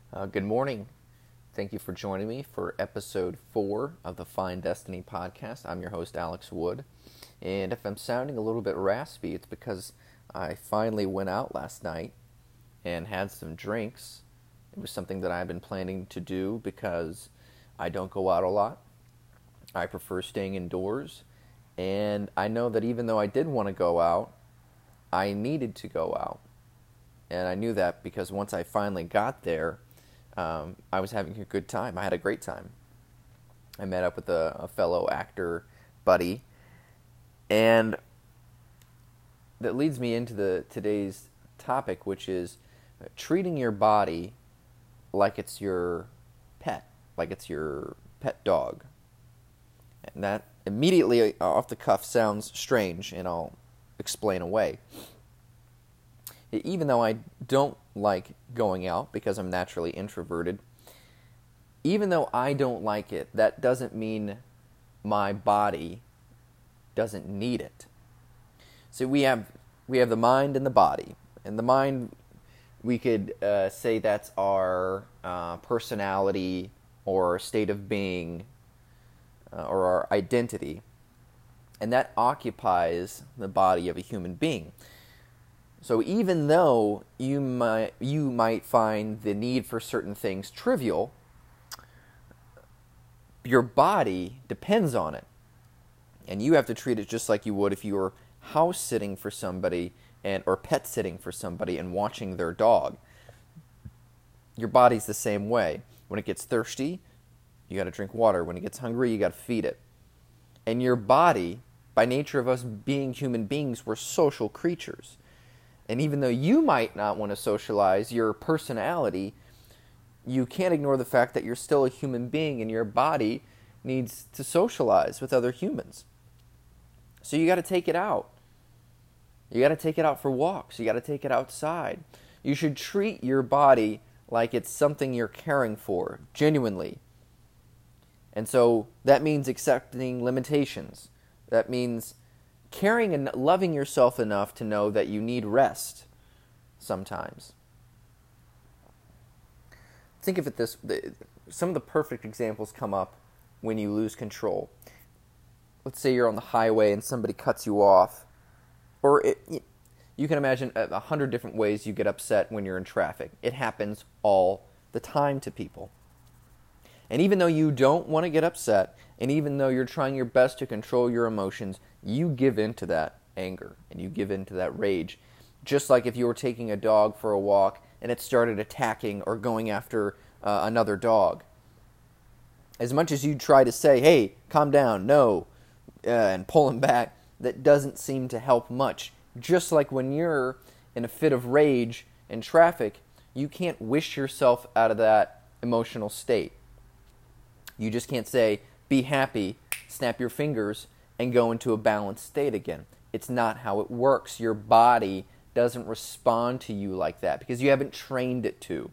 Good morning. Thank you for joining me for episode 4 of the Find Destiny podcast. I'm your host, Alex Wood. And if I'm sounding a little bit raspy, it's because I finally went out last night and had some drinks. It was something that I've been planning to do because I don't go out a lot. I prefer staying indoors. And I know that even though I did want to go out, I needed to go out. And I knew that because once I finally got there, I was having a good time. I had a great time. I met up with a fellow actor buddy, and that leads me into today's topic, which is treating your body like it's your pet, like it's your pet dog. And that immediately off the cuff sounds strange, and I'll explain away. Even though I don't like going out because I'm naturally introverted, even though I don't like it, that doesn't mean my body doesn't need it. So we have the mind and the body. And the mind, we could say that's our personality or state of being or our identity. And that occupies the body of a human being. So even though you might find the need for certain things trivial, your body depends on it. And you have to treat it just like you would if you were house sitting for somebody or pet sitting for somebody and watching their dog. Your body's the same way. When it gets thirsty, you got to drink water. When it gets hungry, you got to feed it. And your body, by nature of us being human beings, we're social creatures. And even though you might not want to socialize your personality, you can't ignore the fact that you're still a human being and your body needs to socialize with other humans. So you got to take it out. You got to take it out for walks. You got to take it outside. You should treat your body like it's something you're caring for, genuinely. And so that means accepting limitations. That means caring and loving yourself enough to know that you need rest sometimes. Think of it this, some of the perfect examples come up when you lose control. Let's say you're on the highway and somebody cuts you off. Or you can imagine 100 different ways you get upset when you're in traffic. It happens all the time to people. And even though you don't want to get upset, and even though you're trying your best to control your emotions, you give in to that anger, and you give in to that rage. Just like if you were taking a dog for a walk, and it started attacking or going after another dog. As much as you try to say, hey, calm down, no, and pull him back, that doesn't seem to help much. Just like when you're in a fit of rage in traffic, you can't wish yourself out of that emotional state. You just can't say, be happy, snap your fingers, and go into a balanced state again. It's not how it works. Your body doesn't respond to you like that because you haven't trained it to.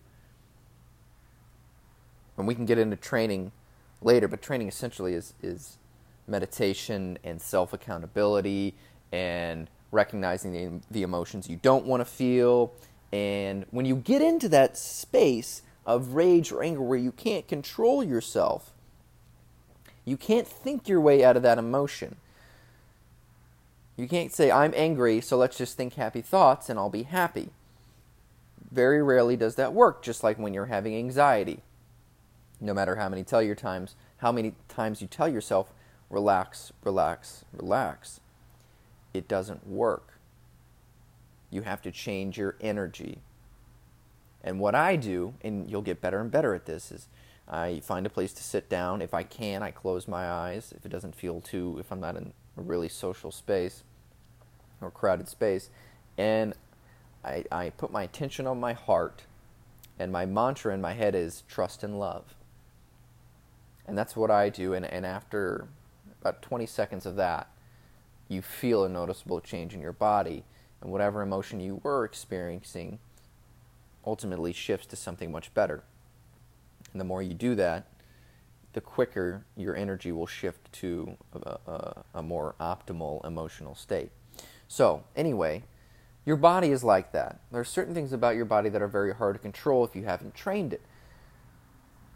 And we can get into training later, but training essentially is meditation and self-accountability and recognizing the emotions you don't want to feel. And when you get into that space of rage or anger where you can't control yourself, you can't think your way out of that emotion. You can't say, I'm angry, so let's just think happy thoughts and I'll be happy. Very rarely does that work, just like when you're having anxiety. No matter how many times you tell yourself, relax, relax, relax, it doesn't work. You have to change your energy. And what I do, and you'll get better and better at this, is I find a place to sit down. If I can, I close my eyes. If I'm not in a really social space or crowded space, and I put my attention on my heart, and my mantra in my head is trust and love. And that's what I do, and after about 20 seconds of that, you feel a noticeable change in your body, and whatever emotion you were experiencing ultimately shifts to something much better. And the more you do that, the quicker your energy will shift to a more optimal emotional state. So, anyway, your body is like that. There are certain things about your body that are very hard to control if you haven't trained it.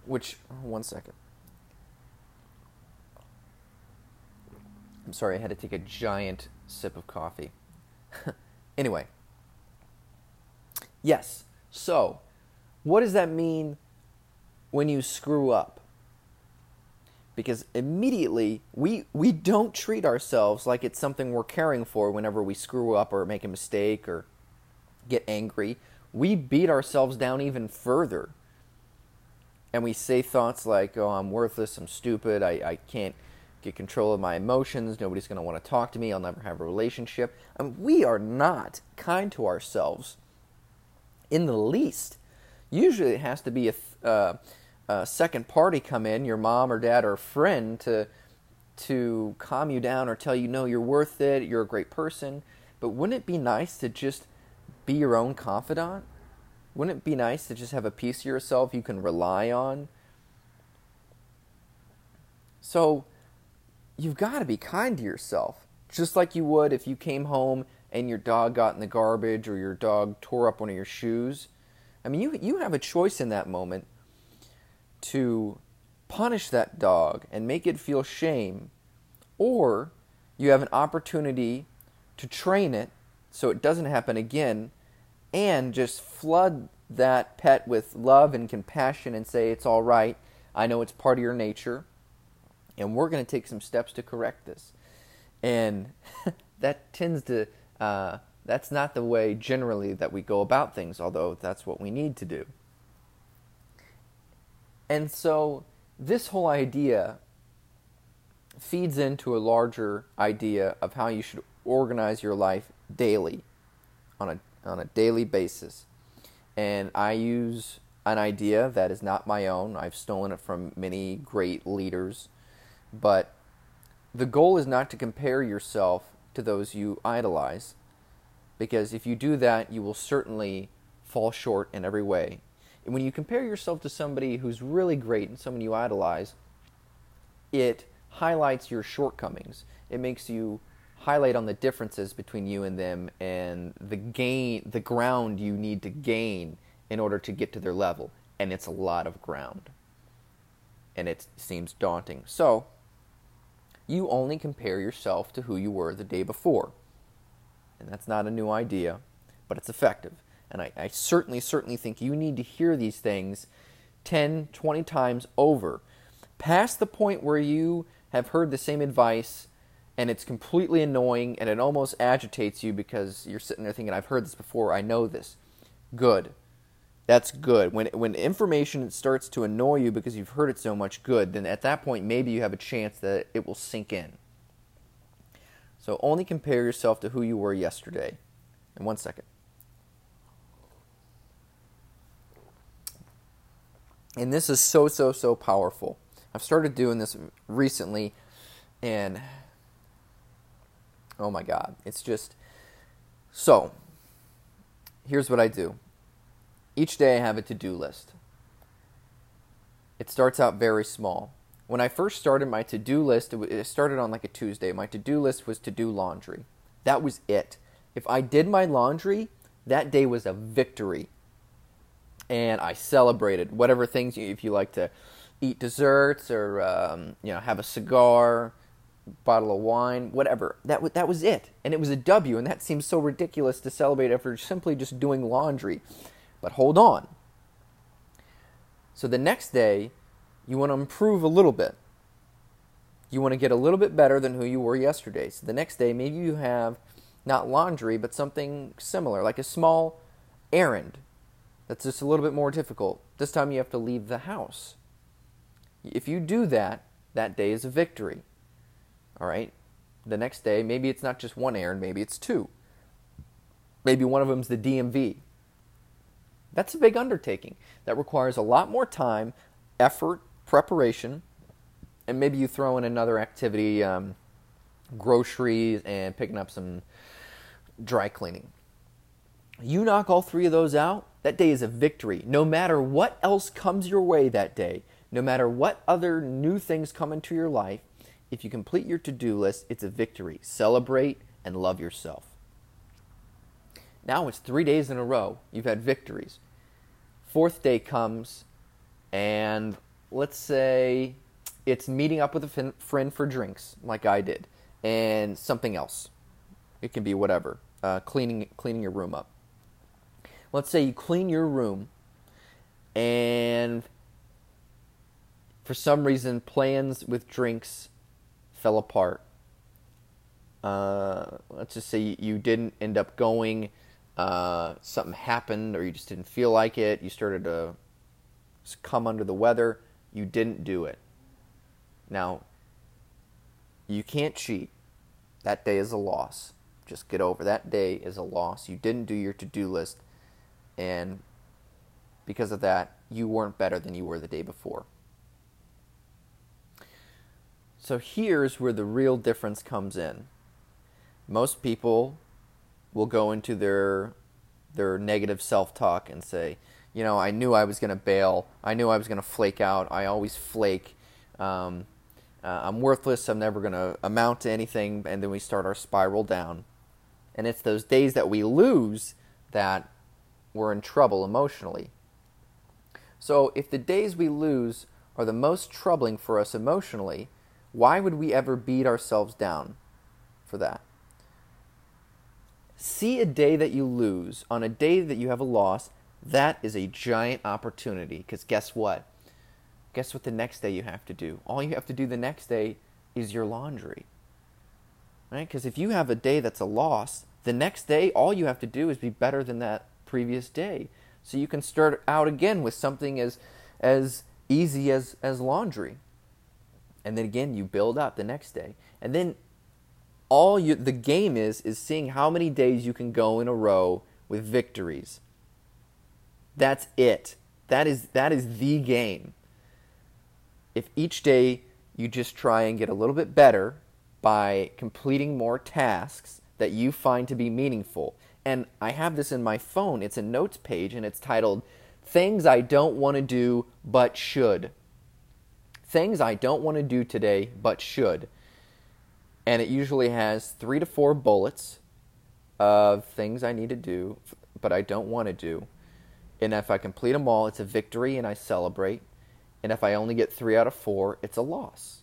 which, one second. I'm sorry, I had to take a giant sip of coffee. Anyway, yes. So, what does that mean when you screw up? Because immediately, we don't treat ourselves like it's something we're caring for whenever we screw up or make a mistake or get angry. We beat ourselves down even further. And we say thoughts like, oh, I'm worthless, I'm stupid, I can't get control of my emotions, nobody's going to want to talk to me, I'll never have a relationship. I mean, we are not kind to ourselves in the least. Usually it has to be a second party come in, your mom or dad or a friend, to calm you down or tell you, no, you're worth it, you're a great person. But wouldn't it be nice to just be your own confidant? Wouldn't it be nice to just have a piece of yourself you can rely on? So, you've got to be kind to yourself. Just like you would if you came home and your dog got in the garbage or your dog tore up one of your shoes. I mean, you have a choice in that moment to punish that dog and make it feel shame, or you have an opportunity to train it so it doesn't happen again and just flood that pet with love and compassion and say, it's all right, I know it's part of your nature, and we're going to take some steps to correct this. And that tends to, that's not the way generally that we go about things, although that's what we need to do. And so this whole idea feeds into a larger idea of how you should organize your life daily, on a daily basis. And I use an idea that is not my own. I've stolen it from many great leaders. But the goal is not to compare yourself to those you idolize, because if you do that, you will certainly fall short in every way. And when you compare yourself to somebody who's really great and someone you idolize, it highlights your shortcomings. It makes you highlight on the differences between you and them and the ground you need to gain in order to get to their level. And it's a lot of ground. And it seems daunting. So, you only compare yourself to who you were the day before. And that's not a new idea, but it's effective. And I certainly think you need to hear these things 10, 20 times over. Past the point where you have heard the same advice and it's completely annoying and it almost agitates you because you're sitting there thinking, I've heard this before, I know this. Good. That's good. When information starts to annoy you because you've heard it so much, good, then at that point maybe you have a chance that it will sink in. So only compare yourself to who you were yesterday. In 1 second. And this is so powerful. I've started doing this recently, and oh my God, it's just... So, here's what I do. Each day I have a to-do list. It starts out very small. When I first started my to-do list, it started on like a Tuesday. My to-do list was to do laundry. That was it. If I did my laundry, that day was a victory. And I celebrated whatever things, if you like to eat desserts or have a cigar, bottle of wine, whatever. That was it. And it was a W, and that seems so ridiculous to celebrate after simply just doing laundry. But hold on. So the next day, you want to improve a little bit. You want to get a little bit better than who you were yesterday. So the next day, maybe you have not laundry, but something similar, like a small errand that's just a little bit more difficult. This time you have to leave the house. If you do that, that day is a victory. All right? The next day, maybe it's not just one errand, maybe it's two. Maybe one of them's the DMV. That's a big undertaking. That requires a lot more time, effort, preparation, and maybe you throw in another activity, groceries, and picking up some dry cleaning. You knock all three of those out, that day is a victory. No matter what else comes your way that day, no matter what other new things come into your life, if you complete your to-do list, it's a victory. Celebrate and love yourself. Now it's 3 days in a row. You've had victories. Fourth day comes, and let's say it's meeting up with a friend for drinks, like I did, and something else. It can be whatever. Cleaning your room up. Let's say you clean your room, and for some reason plans with drinks fell apart. Let's just say you didn't end up going. Something happened, or you just didn't feel like it. You started to come under the weather. You didn't do it. Now, you can't cheat. That day is a loss. Just get over that day is a loss. You didn't do your to-do list, and because of that, you weren't better than you were the day before. So here's where the real difference comes in. Most people will go into their negative self-talk and say, I knew I was going to bail. I knew I was going to flake out. I always flake. I'm worthless. I'm never going to amount to anything. And then we start our spiral down. And it's those days that we lose that we're in trouble emotionally. So if the days we lose are the most troubling for us emotionally, why would we ever beat ourselves down for that? See a day that you lose on a day that you have a loss. That is a giant opportunity, because guess what? Guess what the next day you have to do? All you have to do the next day is your laundry. Right? Because if you have a day that's a loss, the next day all you have to do is be better than that previous day. So you can start out again with something as easy as laundry. And then again, you build up the next day. And then the game is seeing how many days you can go in a row with victories. That's it. That is the game. If each day you just try and get a little bit better by completing more tasks that you find to be meaningful. And I have this in my phone. It's a notes page, and it's titled, Things I Don't Want to Do But Should. Things I don't want to do today but should. And it usually has 3 to 4 bullets of things I need to do but I don't want to do. And if I complete them all, it's a victory and I celebrate. And if I only get 3 out of 4, it's a loss.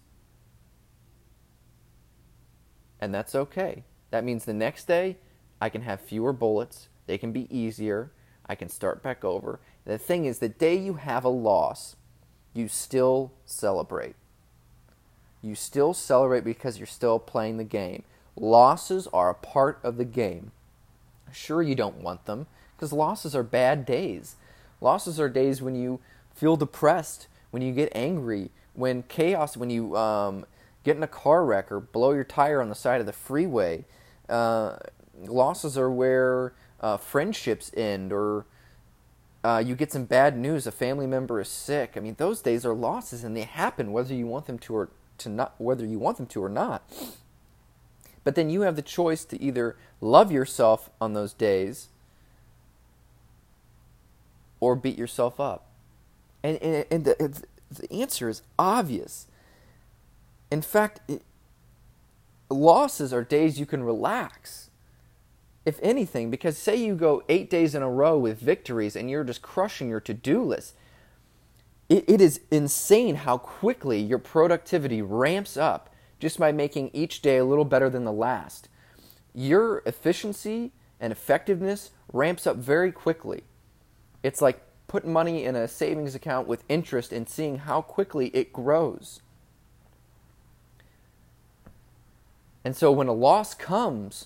And that's okay. That means the next day, I can have fewer bullets. They can be easier. I can start back over. And the thing is, the day you have a loss, you still celebrate. You still celebrate because you're still playing the game. Losses are a part of the game. Sure, you don't want them, because losses are bad days. Losses are days when you feel depressed, when you get angry, when you get in a car wreck or blow your tire on the side of the freeway. Losses are where friendships end, or you get some bad news, a family member is sick. I mean, those days are losses, and they happen whether you want them to or not. But then you have the choice to either love yourself on those days or beat yourself up. And the answer is obvious. In fact, losses are days you can relax, if anything, because say you go 8 days in a row with victories and you're just crushing your to-do list. It is insane how quickly your productivity ramps up just by making each day a little better than the last. Your efficiency and effectiveness ramps up very quickly. It's like putting money in a savings account with interest and seeing how quickly it grows. And so when a loss comes,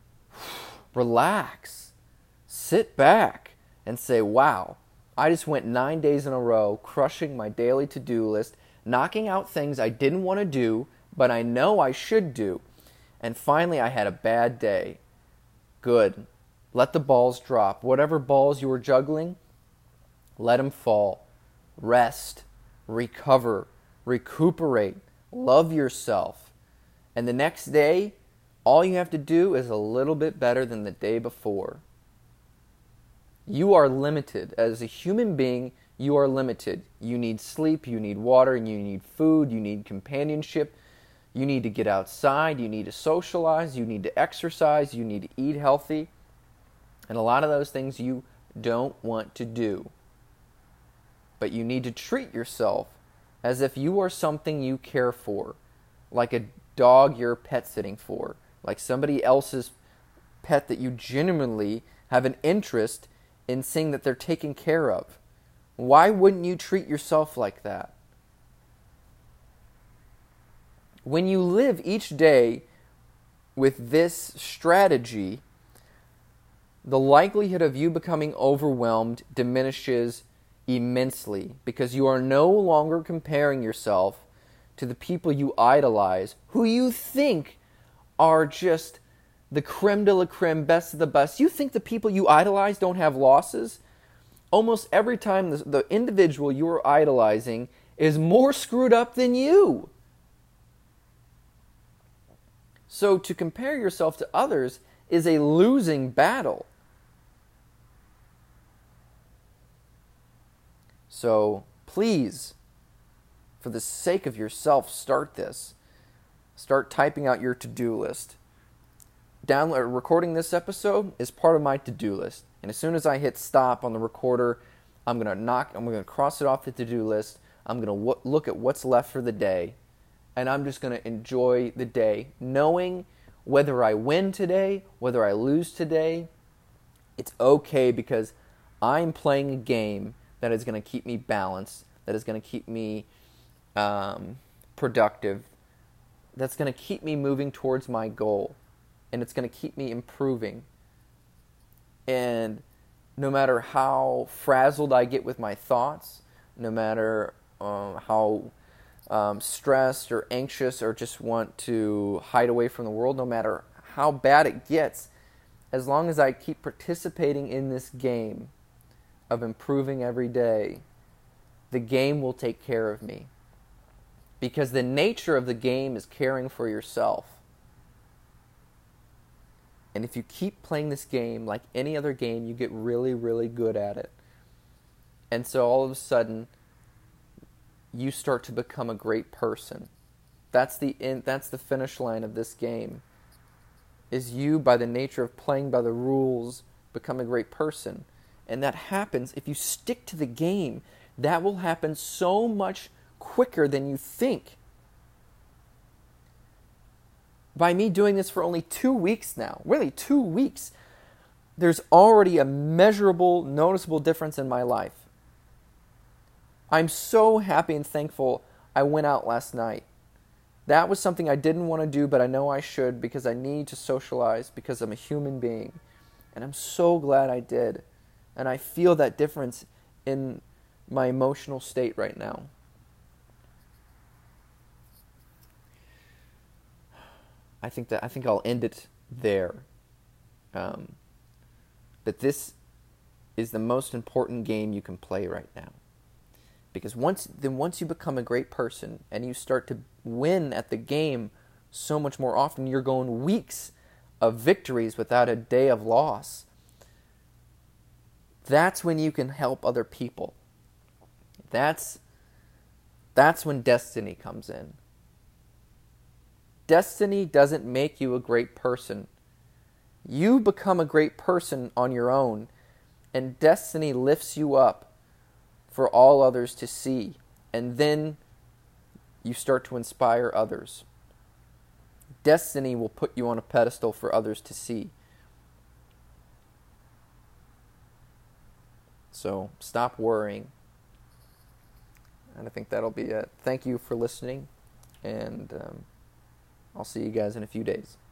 relax, sit back, and say, wow, I just went 9 days in a row crushing my daily to-do list, knocking out things I didn't want to do, but I know I should do. And finally I had a bad day. Good. Let the balls drop. Whatever balls you were juggling, let them fall. Rest, recover, recuperate, love yourself. And the next day, all you have to do is a little bit better than the day before. You are limited. As a human being, you are limited. You need sleep, you need water, and you need food, you need companionship. You need to get outside, you need to socialize, you need to exercise, you need to eat healthy. And a lot of those things you don't want to do. But you need to treat yourself as if you are something you care for, like a dog you're pet sitting for, like somebody else's pet that you genuinely have an interest in seeing that they're taken care of. Why wouldn't you treat yourself like that? When you live each day with this strategy, the likelihood of you becoming overwhelmed diminishes immensely, because you are no longer comparing yourself to the people you idolize, who you think are just the creme de la creme, best of the best. You think the people you idolize don't have losses? Almost every time the individual you are idolizing is more screwed up than you. So to compare yourself to others is a losing battle. So please, for the sake of yourself, start this. Start typing out your to-do list. Recording this episode is part of my to-do list. And as soon as I hit stop on the recorder, I'm going to cross it off the to-do list. I'm going to look at what's left for the day. And I'm just going to enjoy the day, knowing whether I win today, whether I lose today, it's okay, because I'm playing a game that is going to keep me balanced, that is going to keep me productive, that's going to keep me moving towards my goal, and it's going to keep me improving. And no matter how frazzled I get with my thoughts, no matter how stressed or anxious or just want to hide away from the world, no matter how bad it gets, as long as I keep participating in this game of improving every day, the game will take care of me. Because the nature of the game is caring for yourself. And if you keep playing this game like any other game, you get really, really good at it. And so all of a sudden, you start to become a great person. That's the finish line of this game. Is you, by the nature of playing by the rules, become a great person. And that happens if you stick to the game. That will happen so much quicker than you think. By me doing this for only 2 weeks now, really 2 weeks, there's already a measurable, noticeable difference in my life. I'm so happy and thankful I went out last night. That was something I didn't want to do, but I know I should, because I need to socialize, because I'm a human being. And I'm so glad I did. And I feel that difference in my emotional state right now. I think I'll end it there. That this is the most important game you can play right now. Because once you become a great person and you start to win at the game so much more often, you're going weeks of victories without a day of loss. That's when you can help other people. That's when destiny comes in. Destiny doesn't make you a great person. You become a great person on your own, and destiny lifts you up for all others to see, and then you start to inspire others. Destiny will put you on a pedestal for others to see. So stop worrying. And I think that'll be it. Thank you for listening, and I'll see you guys in a few days.